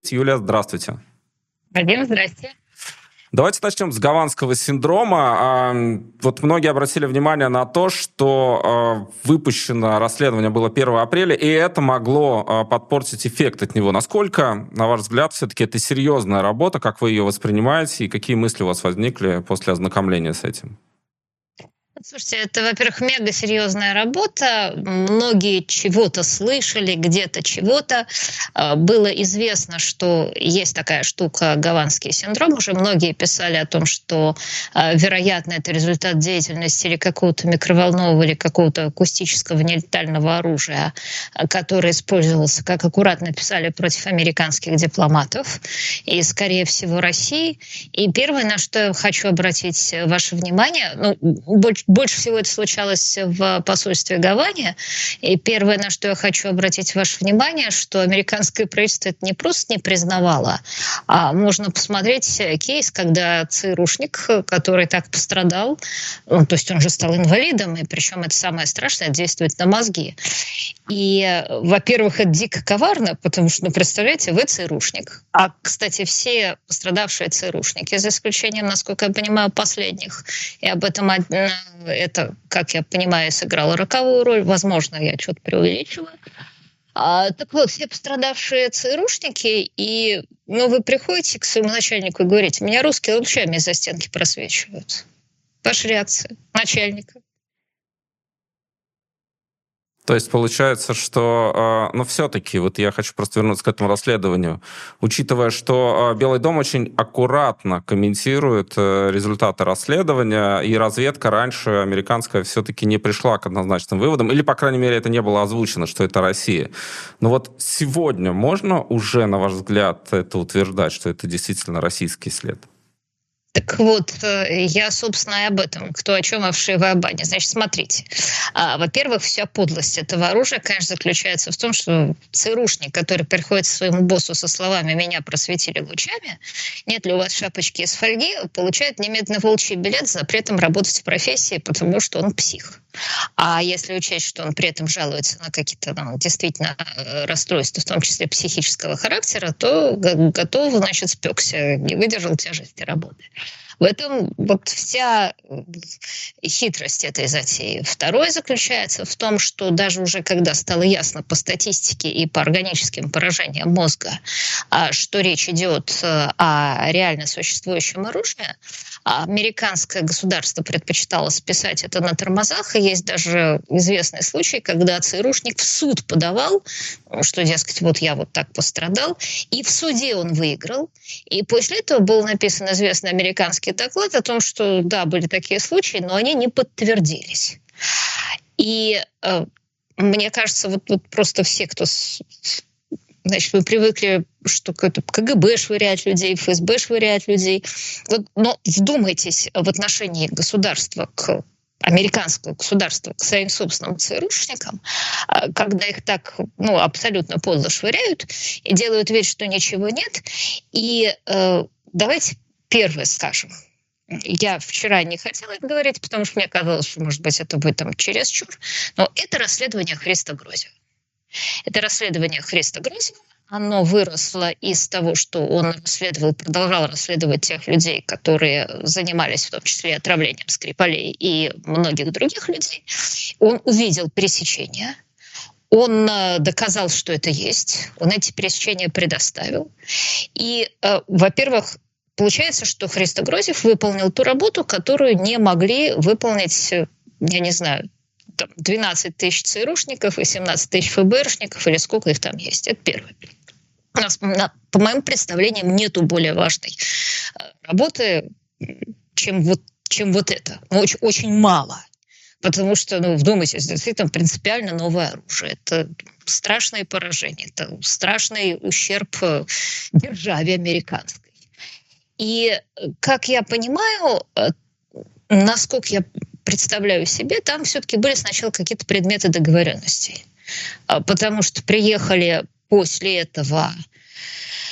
Юлия, здравствуйте. Вадим, здрасте. Давайте начнем с гаванского синдрома. Вот многие обратили внимание на то, что выпущено расследование было 1 апреля, и это могло подпортить эффект от него. Насколько, на ваш взгляд, все-таки это серьезная работа, как вы ее воспринимаете, и какие мысли у вас возникли после ознакомления с этим? Слушайте, это, во-первых, мега серьезная работа. Многие чего-то слышали, где-то чего-то. Было известно, что есть такая штука гаванский синдром. Уже многие писали о том, что, вероятно, это результат деятельности или какого-то микроволнового, или какого-то акустического нелетального оружия, которое использовалось, как аккуратно писали, против американских дипломатов и, скорее всего, России. И первое, на что я хочу обратить ваше внимание, больше всего это случалось в посольстве Гаване. И первое, на что я хочу обратить ваше внимание, что американское правительство это не просто не признавало, а можно посмотреть кейс, когда ЦРУшник, который так пострадал, то есть он же стал инвалидом, и причем это самое страшное, действует на мозги. И, во-первых, это дико коварно, потому что, представляете, вы ЦРУшник. А, кстати, все пострадавшие ЦРУшники, за исключением, насколько я понимаю, последних, и об этом это, как я понимаю, сыграло роковую роль. Возможно, я что-то преувеличиваю. Так вот, все пострадавшие ЦРУшники, и вы приходите к своему начальнику и говорите: меня русские лучами из-за стенки просвечивают. Ваша реакция начальника? То есть получается, что, все-таки, вот я хочу просто вернуться к этому расследованию, учитывая, что Белый дом очень аккуратно комментирует результаты расследования, и разведка раньше американская все-таки не пришла к однозначным выводам, или, по крайней мере, это не было озвучено, что это Россия. Но вот сегодня можно уже, на ваш взгляд, это утверждать, что это действительно российский след? Так вот, я, собственно, и об этом. Кто о чем, а в Шивабане. Значит, смотрите. Во-первых, вся подлость этого оружия, конечно, заключается в том, что ЦРУшник, который приходит к своему боссу со словами «меня просветили лучами», нет ли у вас шапочки из фольги, получает немедленно волчий билет с запретом работать в профессии, потому что он псих. А если учесть, что он при этом жалуется на какие-то действительно расстройства, в том числе психического характера, то готов, значит, спекся, не выдержал тяжести работы. В этом вот вся хитрость этой затеи. Второе заключается в том, что даже уже когда стало ясно по статистике и по органическим поражениям мозга, что речь идет о реально существующем оружии, американское государство предпочитало списать это на тормозах, и есть даже известный случай, когда ЦРУшник в суд подавал, что, дескать, вот я вот так пострадал, и в суде он выиграл, и после этого был написан известный американский доклад о том, что да, были такие случаи, но они не подтвердились. И мне кажется, вот просто все, кто... Значит, вы привыкли, что какое-то КГБ швыряет людей, ФСБ швыряет людей. Но вдумайтесь в отношении государства к американского государства к своим собственным ЦРУшникам, когда их так абсолютно подло швыряют и делают вид, что ничего нет. И давайте первое скажем. Я вчера не хотела это говорить, потому что мне казалось, что, может быть, это будет чересчур. Но это расследование Христо Грозева. Это расследование Христо Грозева. Оно выросло из того, что он продолжал расследовать тех людей, которые занимались в том числе отравлением Скрипалей и многих других людей. Он увидел пересечения. Он доказал, что это есть. Он эти пересечения предоставил. И, во-первых, получается, что Христо Грозев выполнил ту работу, которую не могли выполнить, я не знаю, 12 тысяч ЦРУшников и 17 тысяч ФБРшников, или сколько их там есть. Это первое. У нас, по моим представлениям, нету более важной работы, чем вот это. Очень, очень мало. Потому что, вдумайтесь, действительно принципиально новое оружие. Это страшное поражение, это страшный ущерб державе американской. И, как я понимаю, насколько я представляю себе, там все-таки были сначала какие-то предметы договоренностей. Потому что приехали после этого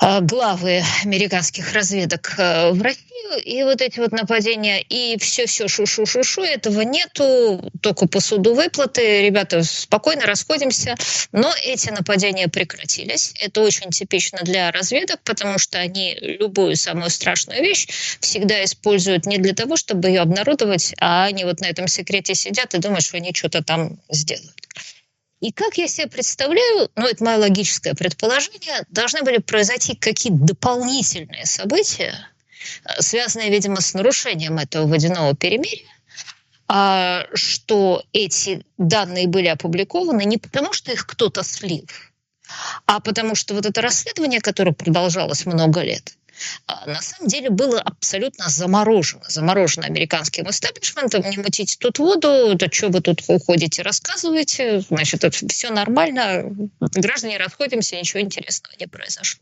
главы американских разведок в Россию, и вот эти вот нападения, и все-все шу-шу-шу-шу, этого нету, только по суду выплаты, ребята, спокойно расходимся, но эти нападения прекратились. Это очень типично для разведок, потому что они любую самую страшную вещь всегда используют не для того, чтобы ее обнародовать, а они вот на этом секрете сидят и думают, что они что-то там сделают. И как я себе представляю, ну, это мое логическое предположение, должны были произойти какие-то дополнительные события, связанные, видимо, с нарушением этого водяного перемирия, что эти данные были опубликованы не потому, что их кто-то слил, а потому что вот это расследование, которое продолжалось много лет, на самом деле было абсолютно заморожено американским истеблишментом. Не мутите тут воду, да что вы тут уходите, рассказываете, значит, это все нормально, граждане расходимся, ничего интересного не произошло.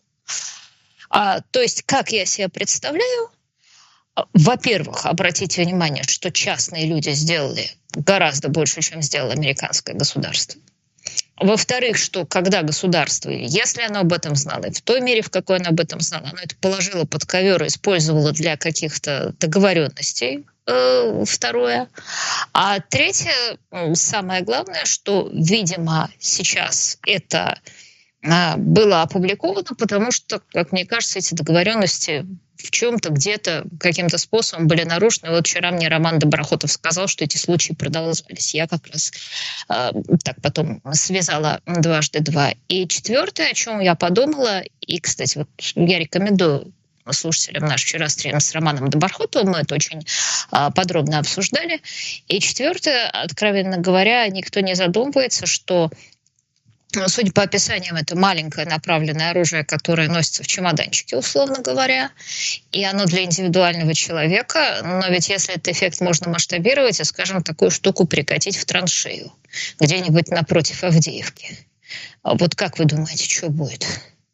То есть, как я себе представляю, во-первых, обратите внимание, что частные люди сделали гораздо больше, чем сделало американское государство. Во-вторых, что когда государство, если оно об этом знало, и в той мере, в какой оно об этом знало, оно это положило под ковер и использовало для каких-то договоренностей, второе. А третье, самое главное, что, видимо, сейчас это было опубликовано, потому что, как мне кажется, эти договоренности в чем-то, где-то, каким-то способом были нарушены. Вот вчера мне Роман Доброхотов сказал, что эти случаи продолжались. Я как раз так потом связала дважды два. И четвертое, о чем я подумала, и, кстати, вот я рекомендую слушателям наш вчера стрим с Романом Доброхотовым, мы это очень подробно обсуждали. И четвертое, откровенно говоря, никто не задумывается, что судя по описаниям, это маленькое направленное оружие, которое носится в чемоданчике, условно говоря, и оно для индивидуального человека. Но ведь если этот эффект можно масштабировать, и, скажем, такую штуку прикатить в траншею, где-нибудь напротив Авдеевки. Вот как вы думаете, что будет?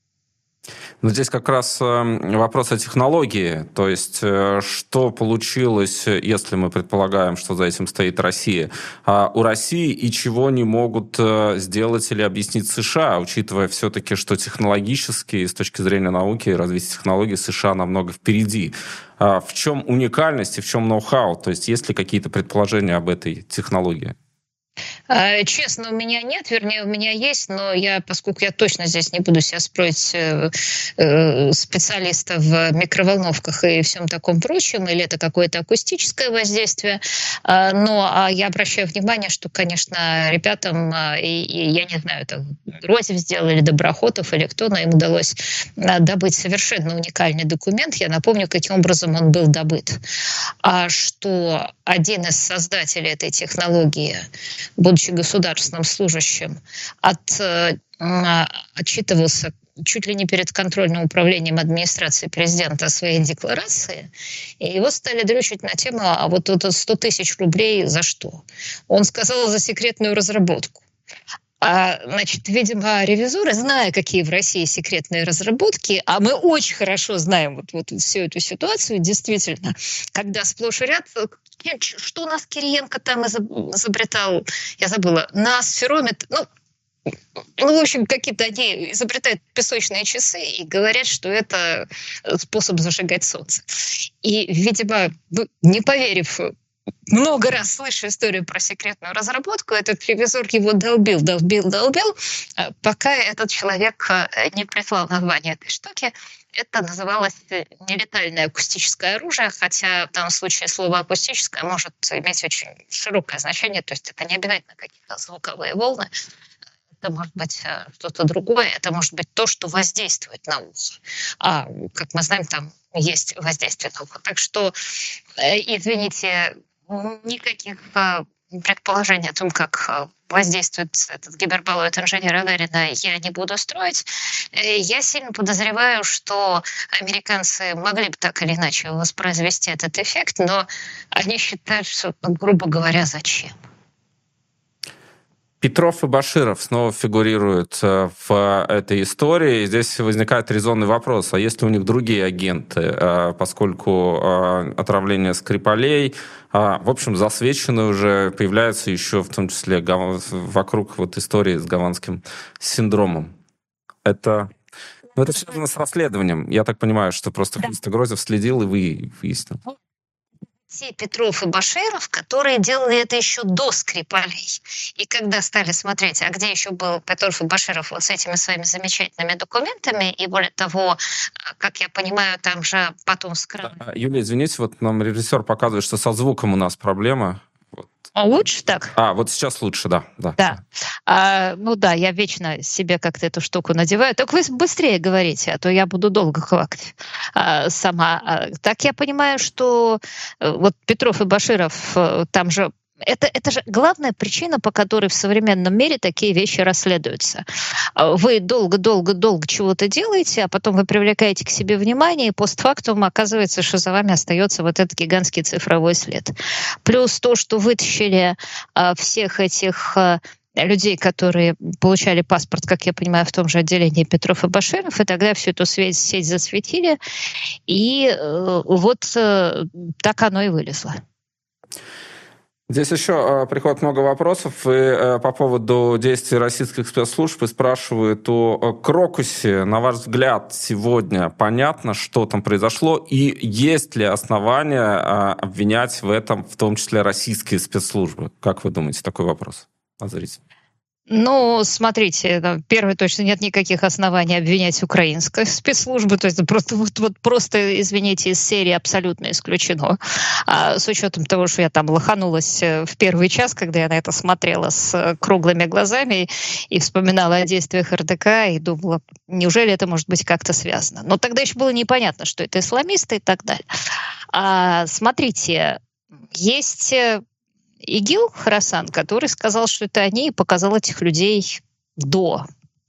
Но здесь как раз вопрос о технологии, то есть что получилось, если мы предполагаем, что за этим стоит Россия, у России и чего не могут сделать или объяснить США, учитывая все-таки, что технологически, с точки зрения науки и развития технологий, США намного впереди. В чем уникальность и в чем ноу-хау? То есть есть ли какие-то предположения об этой технологии? Честно, у меня нет, вернее, у меня есть, но поскольку я точно здесь не буду себя строить специалиста в микроволновках и всем таком прочем, или это какое-то акустическое воздействие, но я обращаю внимание, что, конечно, ребятам, и я не знаю, это Грозев сделал или Доброхотов, или кто, но им удалось добыть совершенно уникальный документ. Я напомню, каким образом он был добыт. Что один из создателей этой технологии, будучи государственным служащим, отчитывался чуть ли не перед контрольным управлением администрации президента о своей декларации, и его стали дрючить на тему, а вот это 100 тысяч рублей за что? Он сказал, за секретную разработку. Значит, видимо, ревизоры, зная, какие в России секретные разработки, а мы очень хорошо знаем вот всю эту ситуацию, действительно, когда сплошь и ряд, что у нас Кириенко там изобретал, я забыла, на сферометр, в общем, какие-то они изобретают песочные часы и говорят, что это способ зажигать солнце. И, видимо, не поверив, много раз слышу историю про секретную разработку, этот ревизор его долбил, пока этот человек не прислал название этой штуки. Это называлось нелетальное акустическое оружие, хотя в данном случае слово акустическое может иметь очень широкое значение, то есть это не обязательно какие-то звуковые волны, это может быть что-то другое, это может быть то, что воздействует на ухо. Как мы знаем, там есть воздействие на ухо. Так что, извините, никаких предположений о том, как воздействует этот гиперболоид инженера Аверина, я не буду строить. Я сильно подозреваю, что американцы могли бы так или иначе воспроизвести этот эффект, но они считают, что, грубо говоря, зачем? Петров и Баширов снова фигурируют в этой истории. Здесь возникает резонный вопрос, а есть ли у них другие агенты, поскольку отравление Скрипалей, в общем, засвечены уже, появляются еще в том числе вокруг истории с гаванским синдромом. Это Но это связано с расследованием. Я так понимаю, что просто Христо Грозев следил и выяснил. Те Петров и Баширов, которые делали это еще до Скрипалей. И когда стали смотреть, а где еще был Петров и Баширов вот с этими своими замечательными документами, и более того, как я понимаю, там же потом скрыли. Юлия, извините, вот нам режиссер показывает, что со звуком у нас проблема. Лучше так? Вот сейчас лучше, да. Я вечно себе как-то эту штуку надеваю. Только вы быстрее говорите, а то я буду долго хвакать сама. Так я понимаю, что вот Петров и Баширов, там же это же главная причина, по которой в современном мире такие вещи расследуются. Вы долго чего-то делаете, а потом вы привлекаете к себе внимание, и постфактум оказывается, что за вами остается вот этот гигантский цифровой след. Плюс то, что вытащили всех этих людей, которые получали паспорт, как я понимаю, в том же отделении Петров и Баширов, и тогда всю эту сеть засветили, и вот так оно и вылезло. Здесь еще приходит много вопросов и по поводу действий российских спецслужб, и спрашивают о Крокусе. На ваш взгляд, сегодня понятно, что там произошло, и есть ли основания обвинять в этом, в том числе, российские спецслужбы? Как вы думаете, такой вопрос? Озарите. Ну, смотрите, первое, точно нет никаких оснований обвинять украинскую спецслужбу, то есть просто, извините, из серии абсолютно исключено. С учетом того, что я там лоханулась в первый час, когда я на это смотрела с круглыми глазами и вспоминала о действиях РДК и думала, неужели это может быть как-то связано? Но тогда еще было непонятно, что это исламисты и так далее. Смотрите, есть ИГИЛ Хорасан, который сказал, что это они, и показал этих людей до.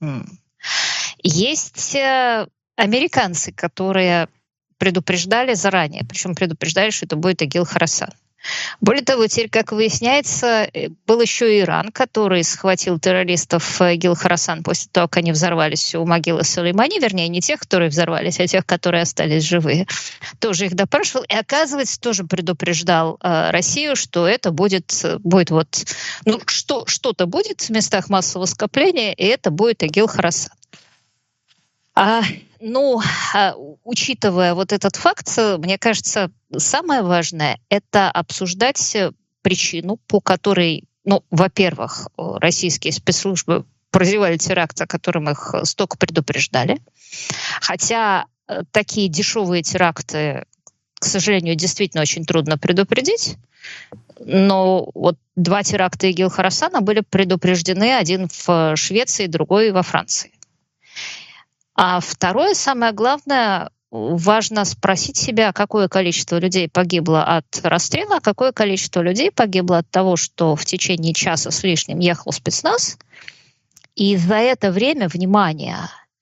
Есть американцы, которые предупреждали заранее, причем предупреждали, что это будет ИГИЛ Хорасан. Более того, теперь, как выясняется, был еще и Иран, который схватил террористов ИГИЛ Хорасан после того, как они взорвались у могилы Сулеймани, вернее, не тех, которые взорвались, а тех, которые остались живые. Тоже их допрашивал, и, оказывается, тоже предупреждал Россию, что это будет вот, что-то будет в местах массового скопления, и это будет ИГИЛ Хорасан. Учитывая вот этот факт, мне кажется, самое важное – это обсуждать причину, по которой, во-первых, российские спецслужбы прозевали теракт, о котором их столько предупреждали. Хотя такие дешевые теракты, к сожалению, действительно очень трудно предупредить. Но вот 2 теракта ИГИЛ Хорасана были предупреждены, один в Швеции, другой во Франции. А второе, самое главное, важно спросить себя, какое количество людей погибло от расстрела, а какое количество людей погибло от того, что в течение часа с лишним ехал спецназ, и за это время, внимание,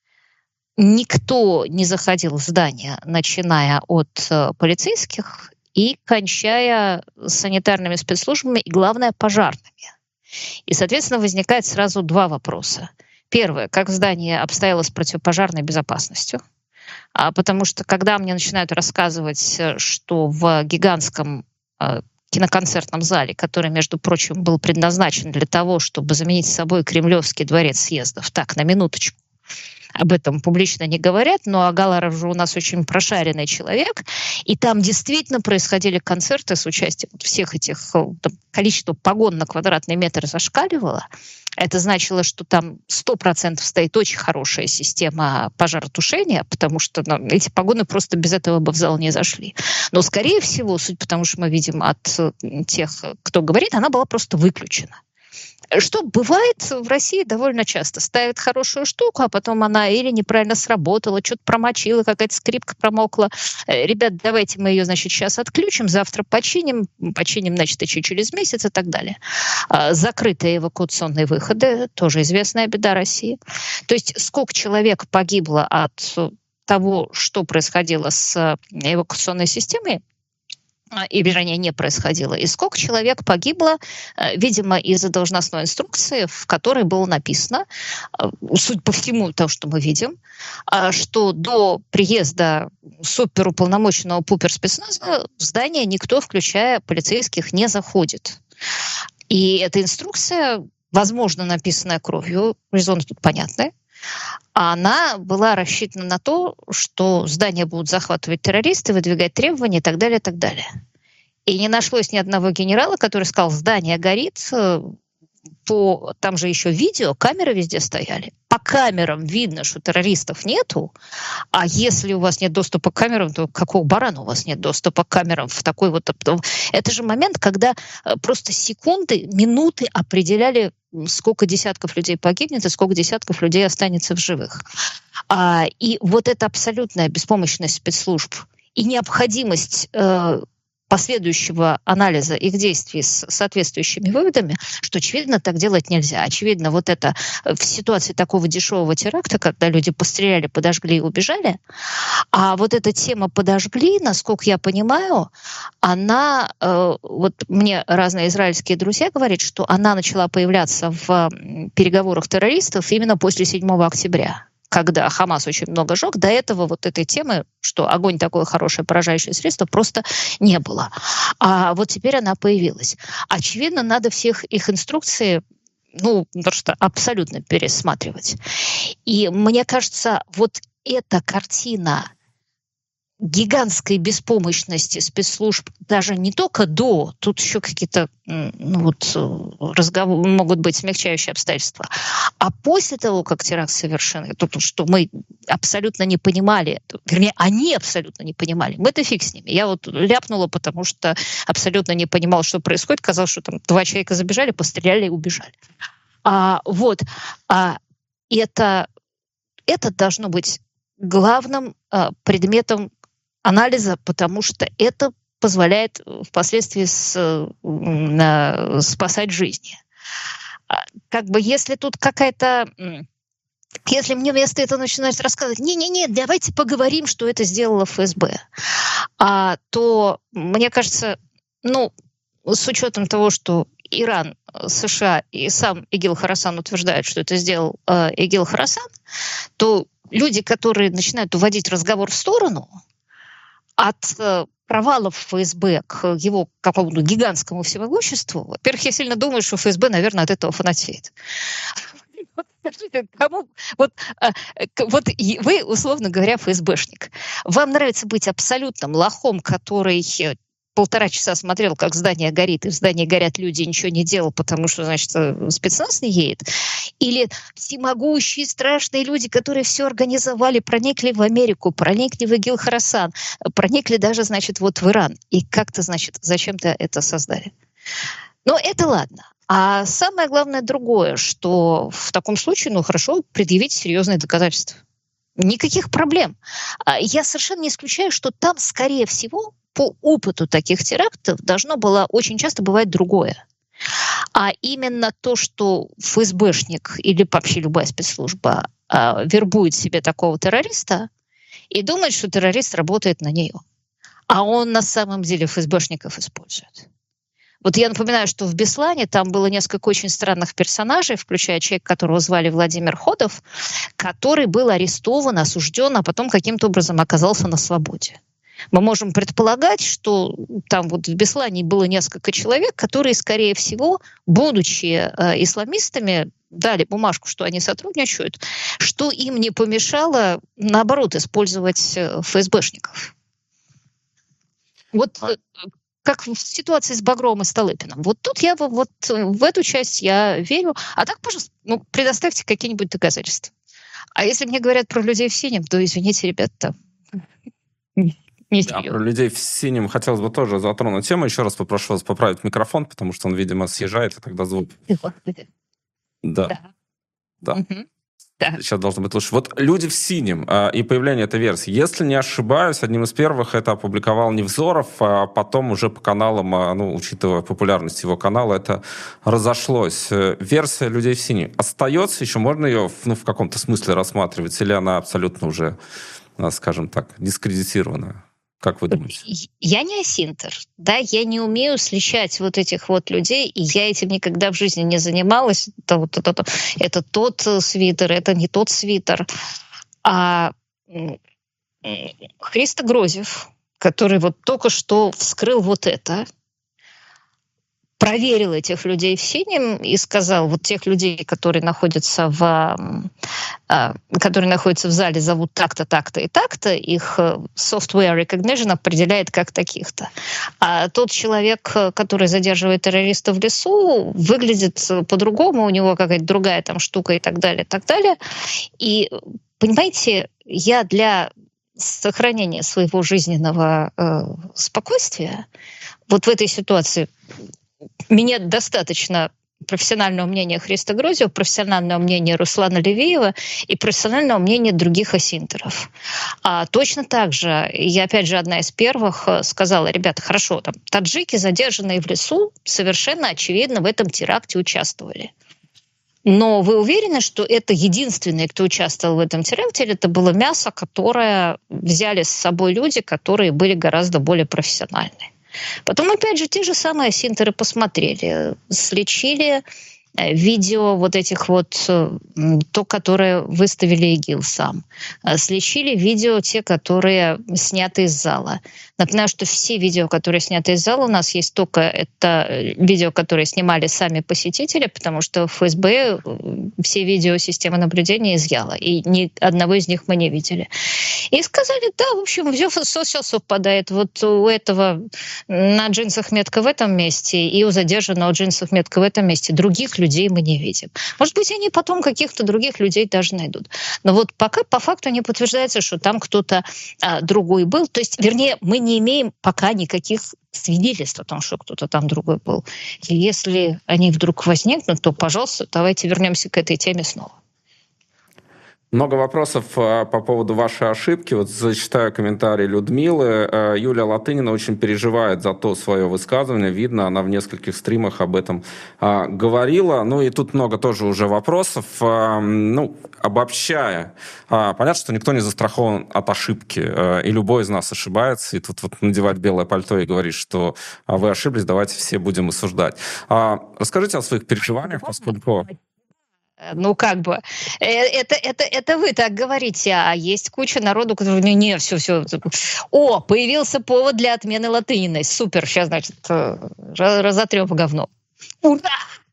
никто не заходил в здание, начиная от полицейских и кончая санитарными спецслужбами и, главное, пожарными. И, соответственно, возникает сразу 2 вопроса. Первое, как здание обстояло с противопожарной безопасностью. Потому что когда мне начинают рассказывать, что в гигантском киноконцертном зале, который, между прочим, был предназначен для того, чтобы заменить собой Кремлевский дворец съездов, так, на минуточку, об этом публично не говорят, но Агаларов же у нас очень прошаренный человек, и там действительно происходили концерты с участием всех этих, количество погон на квадратный метр зашкаливало. Это значило, что там 100% стоит очень хорошая система пожаротушения, потому что эти погоны просто без этого бы в зал не зашли. Но, скорее всего, суть потому, что мы видим от тех, кто говорит, она была просто выключена. Что бывает в России довольно часто. Ставят хорошую штуку, а потом она или неправильно сработала, что-то промочила, какая-то скрипка промокла. Ребят, давайте мы ее, сейчас отключим, завтра починим, значит, еще через месяц и так далее. Закрытые эвакуационные выходы, тоже известная беда России. То есть сколько человек погибло от того, что происходило с эвакуационной системой, и, вернее, не происходило. И сколько человек погибло, видимо, из-за должностной инструкции, в которой было написано, судя по всему, то, что мы видим, что до приезда суперуполномоченного пуперспецназа в здание никто, включая полицейских, не заходит. И эта инструкция, возможно, написанная кровью, резоны тут понятны, она была рассчитана на то, что здание будут захватывать террористы, выдвигать требования и так далее, и так далее. И не нашлось ни одного генерала, который сказал, здание горит, там же еще видео, камеры везде стояли. По камерам видно, что террористов нету, а если у вас нет доступа к камерам, то какого барана у вас нет доступа к камерам в такой вот... Это же момент, когда просто секунды, минуты определяли, сколько десятков людей погибнет и сколько десятков людей останется в живых. И вот эта абсолютная беспомощность спецслужб и необходимость последующего анализа их действий с соответствующими выводами, что, очевидно, так делать нельзя. Очевидно, вот это в ситуации такого дешевого теракта, когда люди постреляли, подожгли и убежали, а вот эта тема «подожгли», насколько я понимаю, она, вот мне разные израильские друзья говорят, что она начала появляться в переговорах террористов именно после 7 октября. Когда Хамас очень много жег, до этого вот этой темы, что огонь такое хорошее поражающее средство, просто не было. А вот теперь она появилась. Очевидно, надо всех их инструкции, просто абсолютно пересматривать. И мне кажется, вот эта картина гигантской беспомощности спецслужб даже не только до, тут еще какие-то могут быть смягчающие обстоятельства, а после того, как теракт совершен, то, что мы абсолютно не понимали, вернее, они абсолютно не понимали, мы-то фиг с ними. Я вот ляпнула, потому что абсолютно не понимала, что происходит, казалось, что там 2 человека забежали, постреляли и убежали. Это должно быть главным предметом анализа, потому что это позволяет впоследствии спасать жизни. Если тут какая-то... Если мне вместо этого начинают рассказывать, не-не-не, давайте поговорим, что это сделала ФСБ, то, мне кажется, с учетом того, что Иран, США и сам Игил Хорасан утверждают, что это сделал Игил Хорасан, то люди, которые начинают уводить разговор в сторону от провалов ФСБ к его какому-то гигантскому всемогуществу, во-первых, я сильно думаю, что ФСБ, наверное, от этого фанатеет. Вот вы, условно говоря, ФСБшник. Вам нравится быть абсолютным лохом, который 1,5 часа смотрел, как здание горит, и в здании горят люди, и ничего не делал, потому что, значит, спецназ не едет? Или всемогущие, страшные люди, которые все организовали, проникли в Америку, проникли в Игил Хорасан, проникли даже, значит, вот в Иран. И как-то, значит, зачем-то это создали. Но это ладно. А самое главное другое, что в таком случае, хорошо, предъявить серьезные доказательства. Никаких проблем. Я совершенно не исключаю, что там, скорее всего, по опыту таких терактов должно было очень часто бывать другое. А именно то, что ФСБшник или вообще любая спецслужба вербует себе такого террориста и думает, что террорист работает на нее. А он на самом деле ФСБшников использует. Вот я напоминаю, что в Беслане там было несколько очень странных персонажей, включая человека, которого звали Владимир Ходов, который был арестован, осужден, а потом каким-то образом оказался на свободе. Мы можем предполагать, что там вот в Беслане было несколько человек, которые, скорее всего, будучи исламистами, дали бумажку, что они сотрудничают, что им не помешало, наоборот, использовать ФСБшников. Вот как в ситуации с Багровым и Столыпиным. Вот тут я вот в эту часть я верю. А так, пожалуйста, предоставьте какие-нибудь доказательства. А если мне говорят про людей в синем, то, извините, ребята, про людей в синем хотелось бы тоже затронуть тему. Еще раз попрошу вас поправить микрофон, потому что он, видимо, съезжает, и тогда звук... Да. Угу. Да. Сейчас должно быть лучше. Вот «Люди в синем» и появление этой версии. Если не ошибаюсь, одним из первых это опубликовал Невзоров, а потом уже по каналам, учитывая популярность его канала, это разошлось. Версия «Людей в синем» остается еще? Можно ее в каком-то смысле рассматривать? Или она абсолютно уже, скажем так, дискредитирована? Как вы думаете? Я не осинтер, да, я не умею сличать вот этих вот людей, и я этим никогда в жизни не занималась. Это тот свитер, это не тот свитер. А Христо Грозев, который вот только что вскрыл вот это, проверил этих людей в синем и сказал, вот тех людей, которые находятся в зале, зовут так-то, так-то и так-то, их software recognition определяет как таких-то. А тот человек, который задерживает террористов в лесу, выглядит по-другому, у него какая-то другая там штука и так далее, и так далее. И, понимаете, я для сохранения своего жизненного спокойствия вот в этой ситуации мне достаточно профессионального мнения Христа Грозиева, профессионального мнения Руслана Левиева и профессионального мнения других осинтеров. А точно так же, я опять же одна из первых сказала, ребята, хорошо, там таджики, задержанные в лесу, совершенно очевидно в этом теракте участвовали. Но вы уверены, что это единственные, кто участвовал в этом теракте, или это было мясо, которое взяли с собой люди, которые были гораздо более профессиональны? Потом, опять же, те же самые осинтеры посмотрели, сличили видео вот этих вот, то, которое выставили ИГИЛ сам. Сличили видео те, которые сняты из зала. Напоминаю, что все видео, которые сняты из зала, у нас есть только это видео, которые снимали сами посетители, потому что ФСБ все видео системы наблюдения изъяла, и ни одного из них мы не видели. И сказали, да, в общем, все совпадает. Вот у этого на джинсах метка в этом месте, и у задержанного джинсах метка в этом месте. Других людей мы не видим. Может быть, они потом каких-то других людей даже найдут. Но вот пока по факту не подтверждается, что там кто-то другой был. То есть, вернее, мы не имеем пока никаких свидетельств о том, что кто-то там другой был. И если они вдруг возникнут, то, пожалуйста, давайте вернемся к этой теме снова. Много вопросов по поводу вашей ошибки. Вот зачитаю комментарий Людмилы. Юлия Латынина очень переживает за то свое высказывание. Видно, она в нескольких стримах об этом говорила. Ну и тут много тоже уже вопросов. Обобщая, понятно, что никто не застрахован от ошибки. И любой из нас ошибается. И тут вот надевать белое пальто и говорить, что вы ошиблись, давайте все будем осуждать. Расскажите о своих переживаниях, поскольку... Ну, как бы, это вы так говорите, а есть куча народу, который, все. О, появился повод для отмены Латыниной. Супер, сейчас, значит, разотрем по говну. Ура!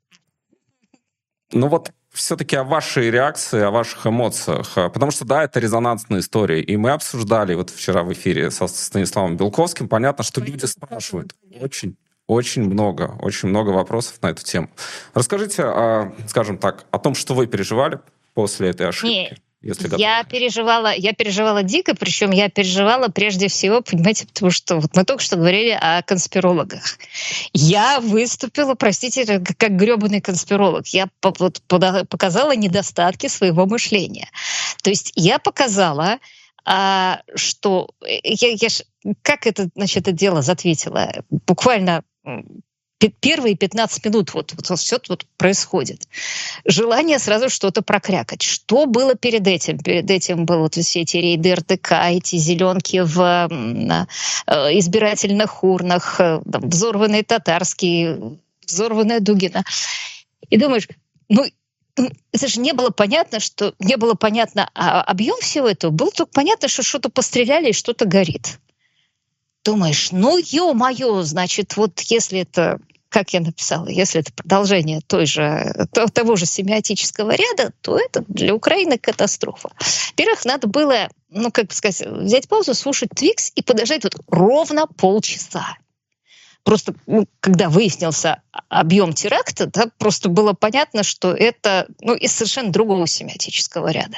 Ну вот, все-таки о вашей реакции, о ваших эмоциях. Потому что, да, это резонансная история. И мы обсуждали вот вчера в эфире со Станиславом Белковским. Понятно, что люди спрашивают очень много вопросов на эту тему. Расскажите, скажем так, о том, что вы переживали после этой ошибки. Я переживала дико, причем я переживала прежде всего, понимаете, потому что вот мы только что говорили о конспирологах. Я выступила, простите, как гребаный конспиролог. Я показала недостатки своего мышления. То есть я показала, что... Как это, значит, это дело затветила? Буквально первые 15 минут вот все вот происходит. Желание сразу что-то прокрякать. Что было перед этим? Перед этим были вот все эти рейды РТК, эти зеленки в избирательных урнах, взорванные татарские, взорванная Дугина. И думаешь, это же не было понятно, объем всего этого. Было только понятно, что что-то постреляли и что-то горит. Думаешь, ё-моё, значит, вот если это, как я написала, если это продолжение того же семиотического ряда, то это для Украины катастрофа. Во-первых, надо было, взять паузу, слушать Твикс и подождать вот ровно полчаса. Просто, когда выяснился объем теракта, да, просто было понятно, что это из совершенно другого семиотического ряда.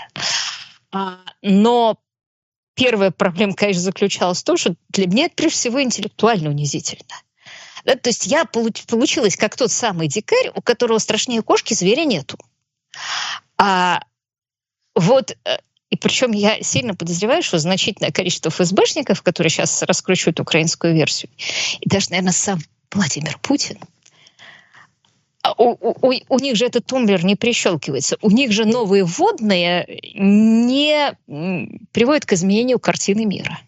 Но первая проблема, конечно, заключалась в том, что для меня это прежде всего интеллектуально унизительно. Да, то есть я получилась как тот самый дикарь, у которого страшнее кошки зверя нету. И причем я сильно подозреваю, что значительное количество ФСБшников, которые сейчас раскручивают украинскую версию, и даже, наверное, сам Владимир Путин, у них же этот тумблер не прищелкивается. У них же новые вводные не приводят к изменению картины мира.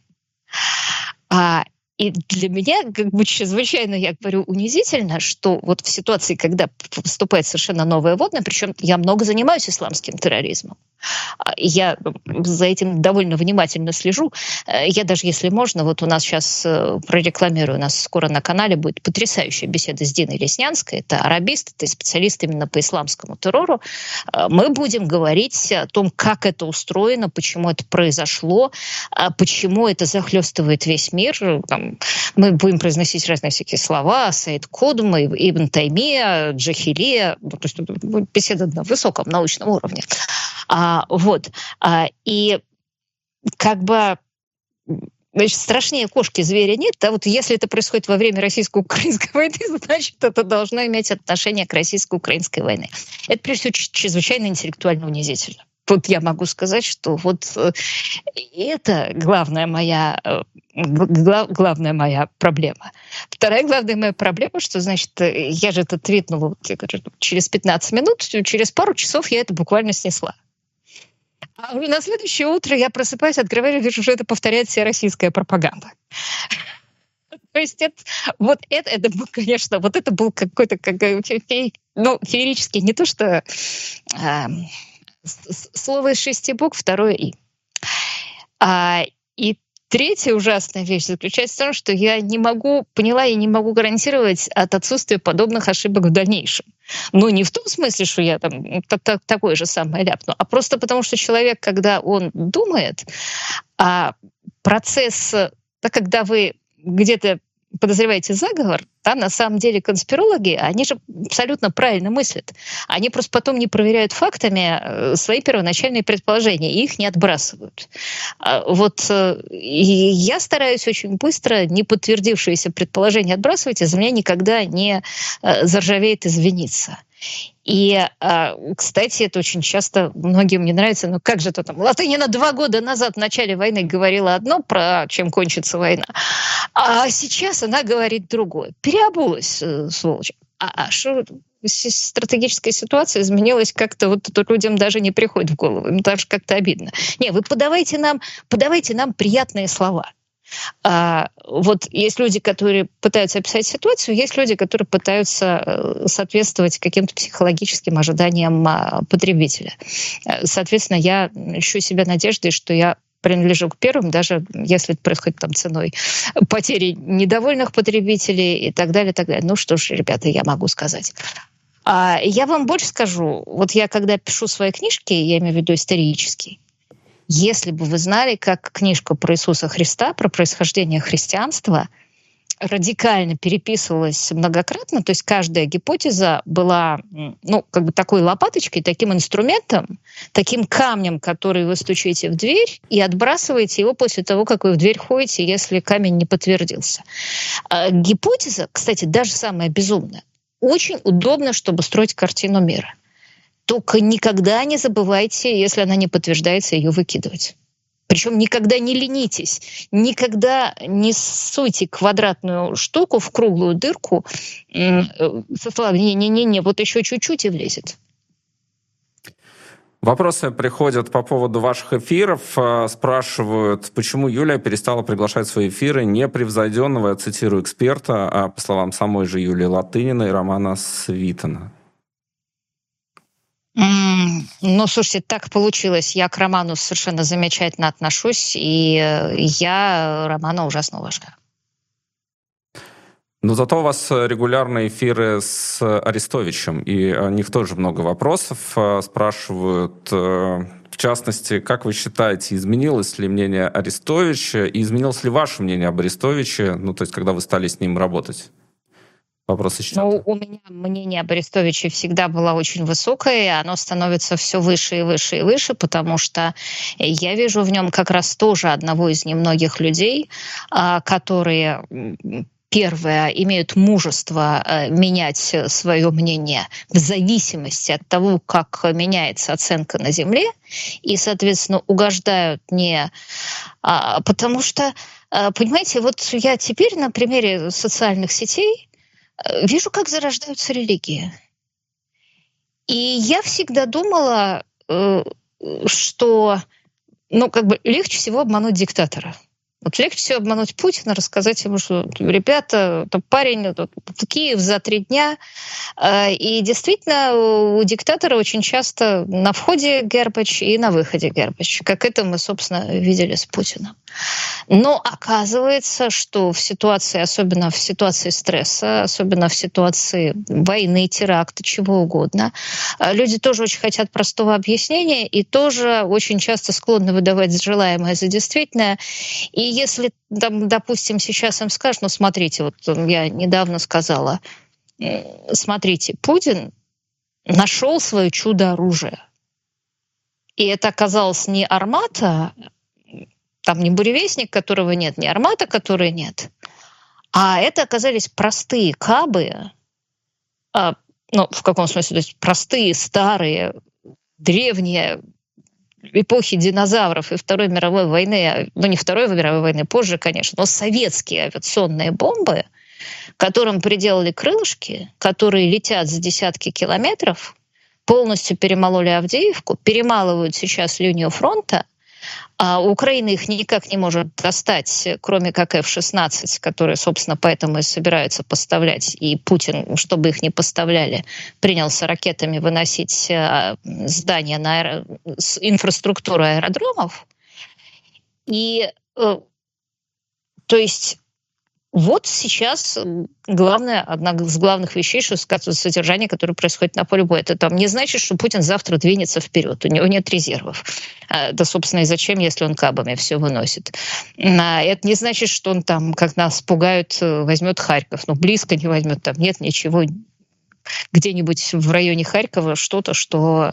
И для меня чрезвычайно, я говорю, унизительно, что вот в ситуации, когда поступает совершенно новая вводная, причем я много занимаюсь исламским терроризмом, Я за этим довольно внимательно слежу. Я даже, если можно, вот у нас сейчас прорекламирую, у нас скоро на канале будет потрясающая беседа с Диной Леснянской. Это арабист, это специалист именно по исламскому террору. Мы будем говорить о том, как это устроено, почему это произошло, почему это захлестывает весь мир. Мы будем произносить разные всякие слова: Саид Кудм, Ибн Таймия, Джахилия. То есть беседа на высоком научном уровне. И как бы, значит, страшнее кошки зверя нет. Да? Вот если это происходит во время российско-украинской войны, значит, это должно иметь отношение к российско-украинской войне. Это, прежде всего, чрезвычайно интеллектуально унизительно. Вот я могу сказать, что вот это главная моя проблема. Вторая главная моя проблема, что, значит, я же это твитнула через 15 минут, через пару часов я это буквально снесла. А уже на следующее утро я просыпаюсь, открываю, вижу, что это повторяет вся российская пропаганда. То есть это был, конечно, вот это был какой-то феерический, не то что слово из 6 букв, второе «и». И третья ужасная вещь заключается в том, что я не могу гарантировать от отсутствия подобных ошибок в дальнейшем. Но не в том смысле, что я там такое же самое ляпну, а просто потому, что человек, когда он думает, процесс, когда вы где-то подозреваете заговор, да, на самом деле конспирологи, они же абсолютно правильно мыслят. Они просто потом не проверяют фактами свои первоначальные предположения, и их не отбрасывают. И я стараюсь очень быстро неподтвердившиеся предположения отбрасывать, из-за меня никогда не заржавеет извиниться. И, кстати, это очень часто многим не нравится. Ну как же это там? Латынина 2 года назад, в начале войны, говорила одно, про чем кончится война, а сейчас она говорит другое. Переобулась, сволочь. Что стратегическая ситуация изменилась как-то, вот это людям даже не приходит в голову, им даже как-то обидно. Не, вы подавайте нам приятные слова. Вот есть люди, которые пытаются описать ситуацию, есть люди, которые пытаются соответствовать каким-то психологическим ожиданиям потребителя. Соответственно, я ищу себя надеждой, что я принадлежу к первым, даже если это происходит там ценой потери недовольных потребителей и так далее, так далее. Ну что ж, ребята, я могу сказать. Я вам больше скажу. Вот я, когда пишу свои книжки, я имею в виду исторические, если бы вы знали, как книжка про Иисуса Христа, про происхождение христианства радикально переписывалась многократно, то есть каждая гипотеза была, такой лопаточкой, таким инструментом, таким камнем, который вы стучите в дверь и отбрасываете его после того, как вы в дверь ходите, если камень не подтвердился. Гипотеза, кстати, даже самая безумная, очень удобно, чтобы строить картину мира. Только никогда не забывайте, если она не подтверждается, ее выкидывать. Причем никогда не ленитесь, никогда не ссуйте квадратную штуку в круглую дырку со словами «не-не-не, вот еще чуть-чуть и влезет». Вопросы приходят по поводу ваших эфиров. Спрашивают, почему Юлия перестала приглашать в свои эфиры непревзойденного, я цитирую эксперта, по словам самой же Юлии Латыниной, Романа Свитана. Слушайте, так получилось. Я к Роману совершенно замечательно отношусь, и я Романа ужасно уважаю. Но зато у вас регулярные эфиры с Арестовичем, и о них тоже много вопросов. Спрашивают, в частности, как вы считаете, изменилось ли мнение Арестовича, и изменилось ли ваше мнение об Арестовиче, то есть когда вы стали с ним работать? Вопрос из чата. У меня мнение об Арестовиче всегда было очень высокое, и оно становится все выше и выше и выше, потому что я вижу в нем как раз тоже одного из немногих людей, которые, первое, имеют мужество менять свое мнение в зависимости от того, как меняется оценка на Земле, и, соответственно, угождают не... Потому что, понимаете, вот я теперь на примере социальных сетей вижу, как зарождаются религии. И я всегда думала, что легче всего обмануть диктатора. Вот легче всего обмануть Путина, рассказать ему, что, ребята, парень в Киев за 3 дня. И действительно, у диктатора очень часто на входе Гербач и на выходе Гербач. Как это мы, собственно, видели с Путиным. Но оказывается, что в ситуации, особенно в ситуации стресса, особенно в ситуации войны, теракта, чего угодно, люди тоже очень хотят простого объяснения и тоже очень часто склонны выдавать желаемое за действительное. И если, допустим, сейчас им скажут, ну, смотрите, вот я недавно сказала, смотрите, Путин нашел свое чудо-оружие. И это оказалось не «Армата», там не буревестник, которого нет, не «Армата», которой нет, а это оказались простые кабы, ну, в каком смысле, то есть простые, старые, древние, эпохи динозавров и Второй мировой войны, ну, не Второй мировой войны, позже, конечно, но советские авиационные бомбы, которым приделали крылышки, которые летят за десятки километров, полностью перемололи Авдеевку, перемалывают сейчас линию фронта, а Украина их никак не может достать, кроме как F-16, которые, собственно, поэтому и собираются поставлять. И Путин, чтобы их не поставляли, принялся ракетами выносить здания на инфраструктуру аэродромов. И, то есть, вот сейчас одна из главных вещей, что содержание, которое происходит на поле боя. Это там не значит, что Путин завтра двинется вперед. У него нет резервов. Да, собственно, и зачем, если он кабами все выносит? Это не значит, что он там, как нас пугают, возьмет Харьков. Ну, близко не возьмет. Там нет ничего где-нибудь в районе Харькова, что-то, что...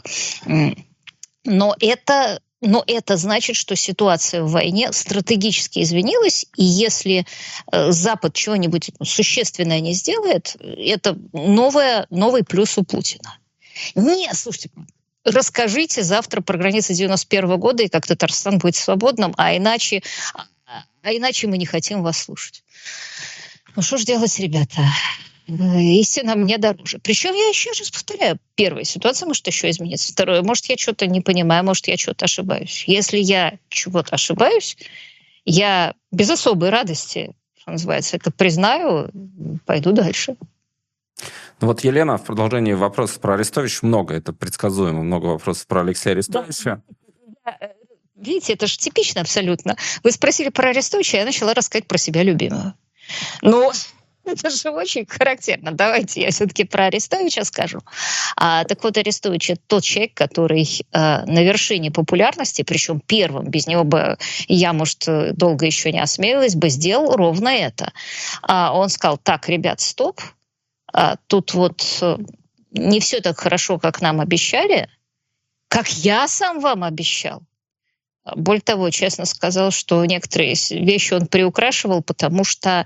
Но это значит, что ситуация в войне стратегически изменилась, и если Запад чего-нибудь существенное не сделает, это новый плюс у Путина. Нет, слушайте, расскажите завтра про границы 91 года, и как Татарстан будет свободным, а иначе мы не хотим вас слушать. Ну что ж делать, ребята? Истина мне дороже. Причем я еще раз повторяю, первая ситуация может еще измениться. Второе, может, я что-то не понимаю, может, я что-то ошибаюсь. Если я чего-то ошибаюсь, я без особой радости, что называется, это признаю, пойду дальше. Ну вот, Елена, в продолжении вопросов про Арестовича много, это предсказуемо, много вопросов про Алексея Арестовича. Да. Видите, это же типично абсолютно. Вы спросили про Арестовича, я начала рассказать про себя любимую. Ну... Это же очень характерно. Давайте я все-таки про Арестовича скажу. Так вот, Арестович – это тот человек, который на вершине популярности, причем первым, без него бы я, может, долго еще не осмелилась бы, сделал ровно это. Он сказал: так, ребят, стоп, тут вот не все так хорошо, как нам обещали, как я сам вам обещал. Более того, честно сказал, что некоторые вещи он приукрашивал, потому что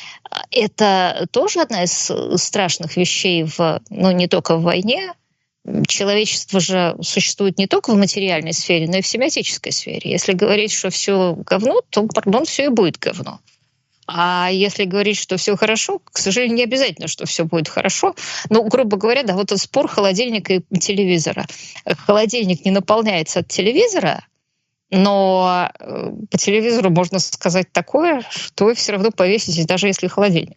это тоже одна из страшных вещей, не только в войне. Человечество же существует не только в материальной сфере, но и в семиотической сфере. Если говорить, что все говно, то, все и будет говно. А если говорить, что все хорошо, к сожалению, не обязательно, что все будет хорошо. Но, грубо говоря, да, вот этот спор холодильника и телевизора. Холодильник не наполняется от телевизора, но по телевизору можно сказать такое, что вы все равно повеситесь, даже если холодильник.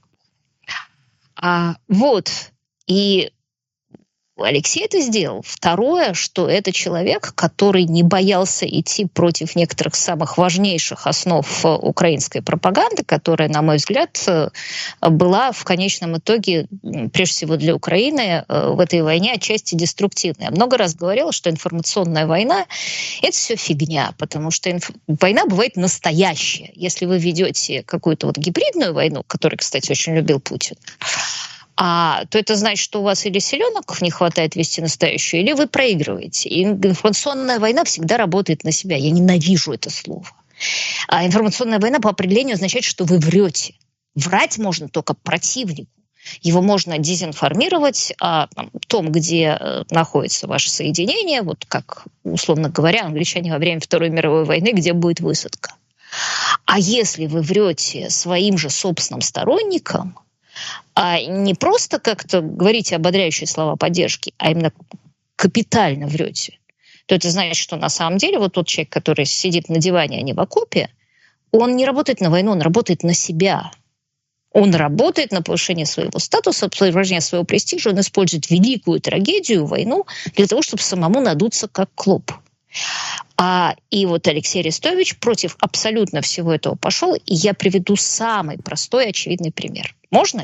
И Алексей это сделал. Второе, что это человек, который не боялся идти против некоторых самых важнейших основ украинской пропаганды, которая, на мой взгляд, была в конечном итоге, прежде всего для Украины, в этой войне отчасти деструктивная. Я много раз говорила, что информационная война – это все фигня, потому что война бывает настоящая. Если вы ведете какую-то гибридную войну, которую, кстати, очень любил Путин, то это значит, что у вас или селенок не хватает вести настоящую, или вы проигрываете. И информационная война всегда работает на себя. Я ненавижу это слово. А информационная война по определению означает, что вы врете. Врать можно только противнику. Его можно дезинформировать о том, где находится ваше соединение, вот как, условно говоря, англичане во время Второй мировой войны, где будет высадка. А если вы врете своим же собственным сторонникам, не просто как-то говорите ободряющие слова поддержки, а именно капитально врете, то это значит, что на самом деле вот тот человек, который сидит на диване, а не в окопе, Он не работает на войну, он работает на себя. Он работает на повышение своего статуса, повышение своего престижа. Он использует великую трагедию, войну, для того, чтобы самому надуться как клоп. И вот Алексей Арестович против абсолютно всего этого пошел. И я приведу самый простой, очевидный пример. Можно?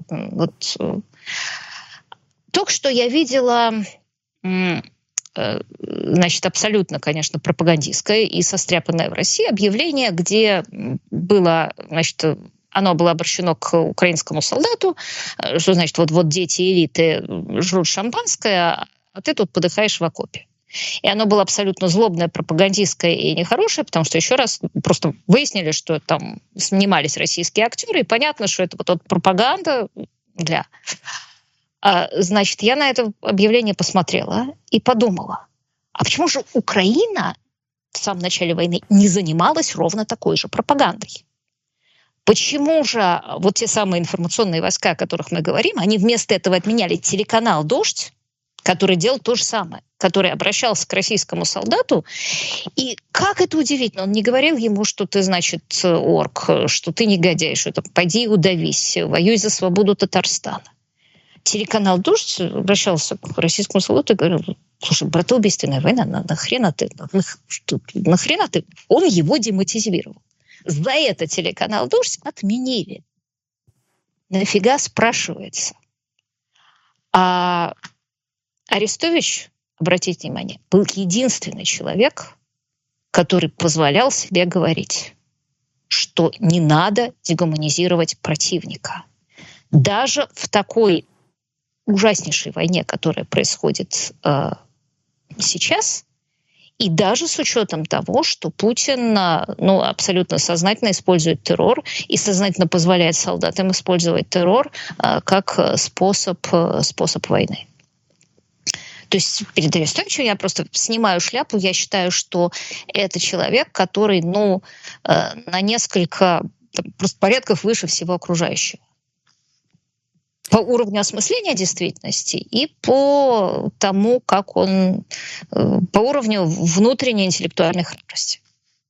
Только что я видела, значит, абсолютно, конечно, пропагандистское и состряпанное в России объявление, где было, значит, оно было обращено к украинскому солдату, что значит, вот дети элиты жрут шампанское, а ты тут подыхаешь в окопе. И оно было абсолютно злобное, пропагандистское и нехорошее, потому что, еще раз, просто выяснили, что там снимались российские актеры, и понятно, что это вот пропаганда для... Значит, я на это объявление посмотрела и подумала, а почему же Украина в самом начале войны не занималась ровно такой же пропагандой? Почему же вот те самые информационные войска, о которых мы говорим, они вместо этого отменяли телеканал «Дождь», который делал то же самое, который обращался к российскому солдату, и как это удивительно, он не говорил ему, что ты, значит, орк, что ты негодяй, что это пойди удавись, воюй за свободу Татарстана. Телеканал «Дождь» обращался к российскому солдату и говорил: слушай, братоубийственная война, нахрена ты? Он его демотивировал. За это телеканал «Дождь» отменили. Нафига, спрашивается? А Арестович, обратите внимание, был единственный человек, который позволял себе говорить, что не надо дегуманизировать противника. Даже в такой ужаснейшей войне, которая происходит сейчас, и даже с учетом того, что Путин абсолютно сознательно использует террор и сознательно позволяет солдатам использовать террор как способ войны. То есть перед Арестовичем я просто снимаю шляпу. Я считаю, что это человек, который на несколько просто порядков выше всего окружающего. По уровню осмысления действительности и по тому, как он, по уровню внутренней интеллектуальной храбрости.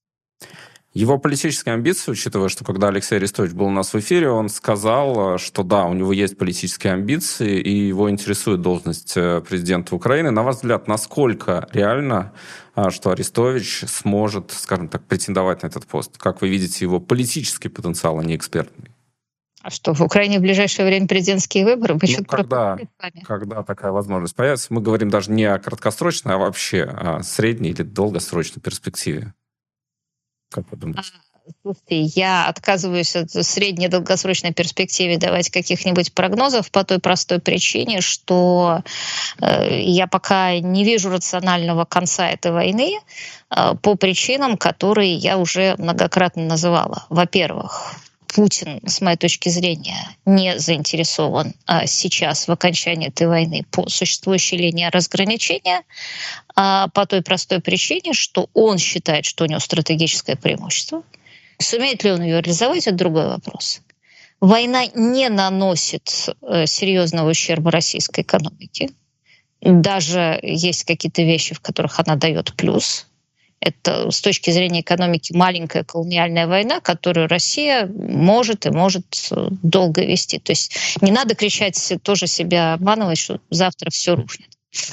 Его политические амбиции, учитывая, что когда Алексей Арестович был у нас в эфире, он сказал, что да, у него есть политические амбиции, и его интересует должность президента Украины. На ваш взгляд, насколько реально, что Арестович сможет, скажем так, претендовать на этот пост? Как вы видите его политический потенциал, а не экспертный? А что, в Украине в ближайшее время президентские выборы? Когда такая возможность появится? Мы говорим даже не о краткосрочной, а вообще о средней или долгосрочной перспективе. Как вы думаете? Слушайте, я отказываюсь от средней долгосрочной перспективы давать каких-нибудь прогнозов по той простой причине, что я пока не вижу рационального конца этой войны по причинам, которые я уже многократно называла. Во-первых, Путин, с моей точки зрения, не заинтересован сейчас в окончании этой войны по существующей линии разграничения, по той простой причине, что он считает, что у него стратегическое преимущество. Сумеет ли он ее реализовать, это другой вопрос. Война не наносит серьезного ущерба российской экономике. Даже есть какие-то вещи, в которых она дает плюс. Это с точки зрения экономики маленькая колониальная война, которую Россия может долго вести. То есть не надо кричать, тоже себя обманывать, что завтра все рухнет.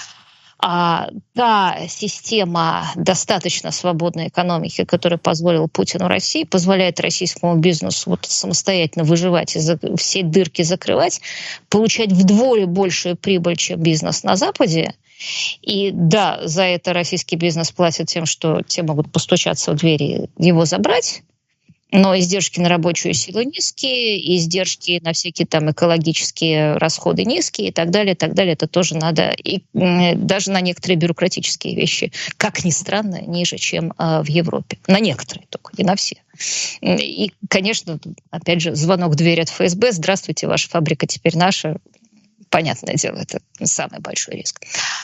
А та система достаточно свободной экономики, которая позволила Путину России, позволяет российскому бизнесу самостоятельно выживать и все дырки закрывать, получать вдвое большую прибыль, чем бизнес на Западе. И да, за это российский бизнес платит тем, что те могут постучаться в двери и его забрать, но издержки на рабочую силу низкие, издержки на всякие там экологические расходы низкие и так далее, это тоже надо. И даже на некоторые бюрократические вещи, как ни странно, ниже, чем в Европе. На некоторые только, не на все. И, конечно, опять же, звонок в дверь от ФСБ. Здравствуйте, ваша фабрика теперь наша. Понятное дело, это самый большой риск.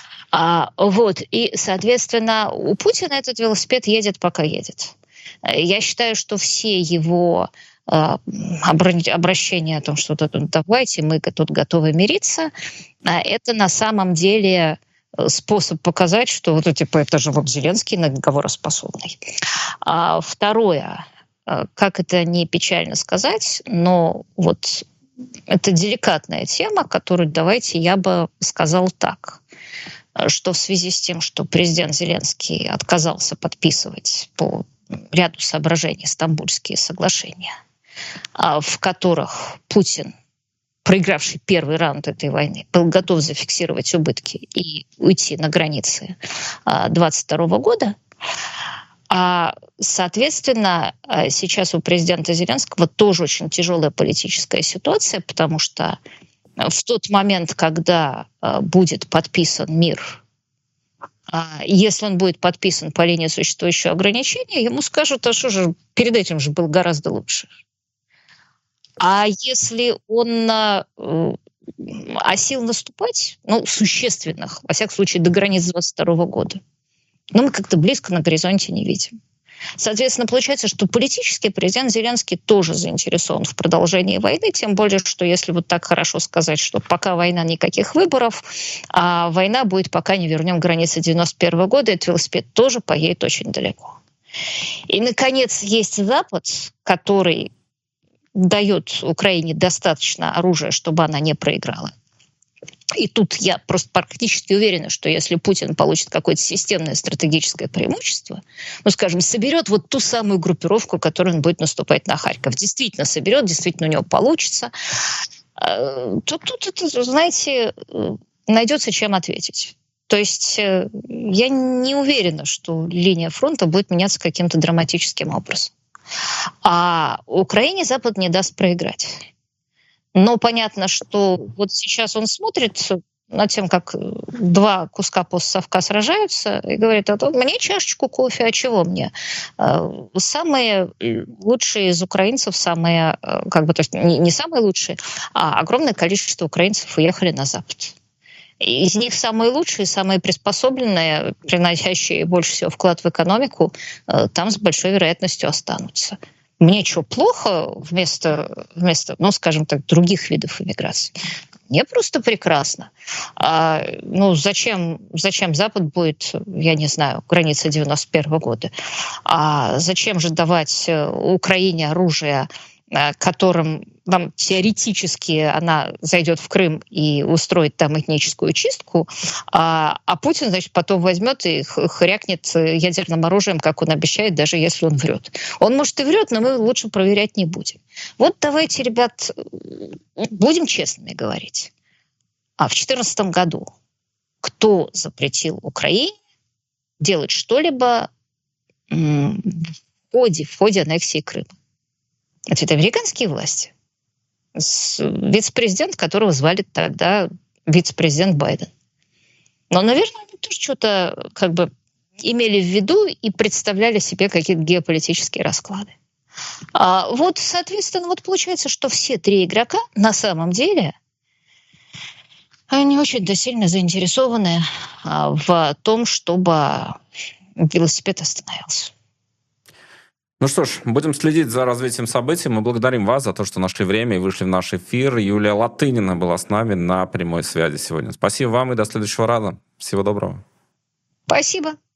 И, соответственно, у Путина этот велосипед едет, пока едет. Я считаю, что все его обращения о том, что давайте, мы тут готовы мириться, это на самом деле способ показать, что это же Зеленский договороспособный. Второе. как это не печально сказать, но вот это деликатная тема, которую давайте я бы сказал так, что в связи с тем, что президент Зеленский отказался подписывать по ряду соображений Стамбульские соглашения, в которых Путин, проигравший первый раунд этой войны, был готов зафиксировать убытки и уйти на границы 2022 года, соответственно, сейчас у президента Зеленского тоже очень тяжелая политическая ситуация, потому что в тот момент, когда будет подписан мир, если он будет подписан по линии существующего ограничения, ему скажут, а что же, перед этим же был гораздо лучше. А если он осил наступать, существенных, во всяком случае, до границ 2022 года, мы как-то близко на горизонте не видим. Соответственно, получается, что политически президент Зеленский тоже заинтересован в продолжении войны, тем более, что если вот так хорошо сказать, что пока война, никаких выборов, а война будет, пока не вернем границы 91 года, этот велосипед тоже поедет очень далеко. И, наконец, есть Запад, который дает Украине достаточно оружия, чтобы она не проиграла. И тут я просто практически уверена, что если Путин получит какое-то системное стратегическое преимущество, скажем, соберет вот ту самую группировку, которую он будет наступать на Харьков, действительно соберет, действительно у него получится, то тут, знаете, найдется чем ответить. То есть я не уверена, что линия фронта будет меняться каким-то драматическим образом. А Украине Запад не даст проиграть. Но понятно, что вот сейчас он смотрит над тем, как два куска постсовка сражаются, и говорит, мне чашечку кофе, а чего мне? Самые лучшие из украинцев, то есть не самые лучшие, а огромное количество украинцев уехали на Запад. Из них самые лучшие, самые приспособленные, приносящие больше всего вклад в экономику, там с большой вероятностью останутся. Мне что, плохо вместо, скажем так, других видов иммиграции? Мне просто прекрасно. Зачем Запад будет, я не знаю, граница 91 года? Зачем же давать Украине оружие, которым теоретически она зайдет в Крым и устроит там этническую чистку, а Путин, значит, потом возьмет и хрякнет ядерным оружием, как он обещает, даже если он врет. Он, может, и врет, но мы лучше проверять не будем. Вот давайте, ребят, будем честными говорить. В 2014 году кто запретил Украине делать что-либо в ходе аннексии Крыма? Это американские власти. Вице-президент, которого звали тогда вице-президент Байден. Но, наверное, они тоже что-то имели в виду и представляли себе какие-то геополитические расклады. Соответственно, получается, что все три игрока на самом деле они очень сильно заинтересованы в том, чтобы велосипед остановился. Ну что ж, будем следить за развитием событий. Мы благодарим вас за то, что нашли время и вышли в наш эфир. Юлия Латынина была с нами на прямой связи сегодня. Спасибо вам и до следующего раза. Всего доброго. Спасибо.